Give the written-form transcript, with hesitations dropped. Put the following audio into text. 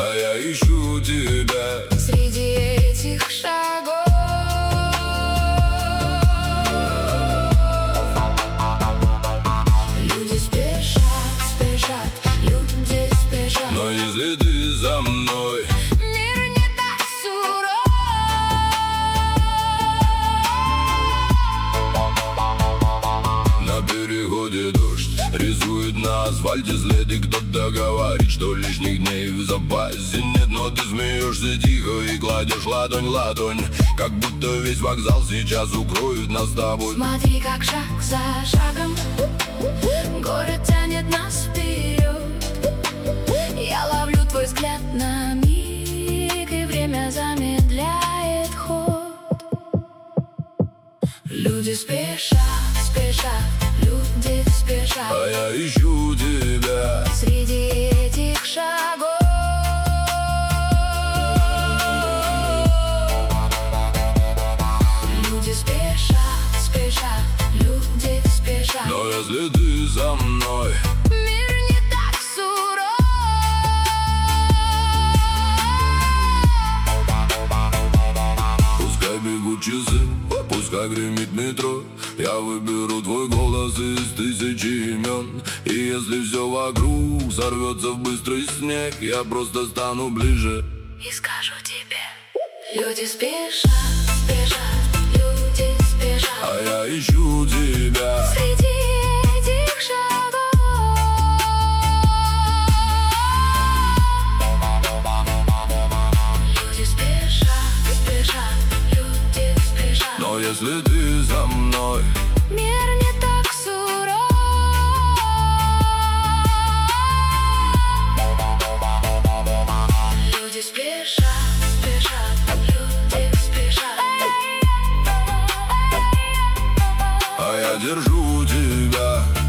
а я ищу тебя среди этих шагов. Люди спешат, спешат, люди спешат. Но если ты за мной, мир не так суров. на переходе дождь рисует на асфальте следы. Кто-то говорит, что лишних дней в запасе нет, но ты смеешься тихо и кладешь ладонь в ладонь, как будто весь вокзал сейчас укроет нас с тобой. Смотри, как шаг за шагом город тянет нас вперед. Я ловлю твой взгляд на миг, и время замедляет ход. Люди спешат, спешат, люди спешат, А я ищу тебя среди этих шагов. Люди спешат, спешат, люди спешат. но если ты за мной, Мир не так суров. пускай бегут часы, пускай гремит метро, я выберу твой голос из тысячи имен. И если все вокруг сорвется в быстрый снег, я просто стану ближе И скажу тебе: люди спешат, спешат, люди спешат, а я ищу тебя среди этих шагов. Люди спешат, спешат, люди спешат. но если ты за мной, Мир не так суров. Люди спешат, спешат, люди спешат. а я держу тебя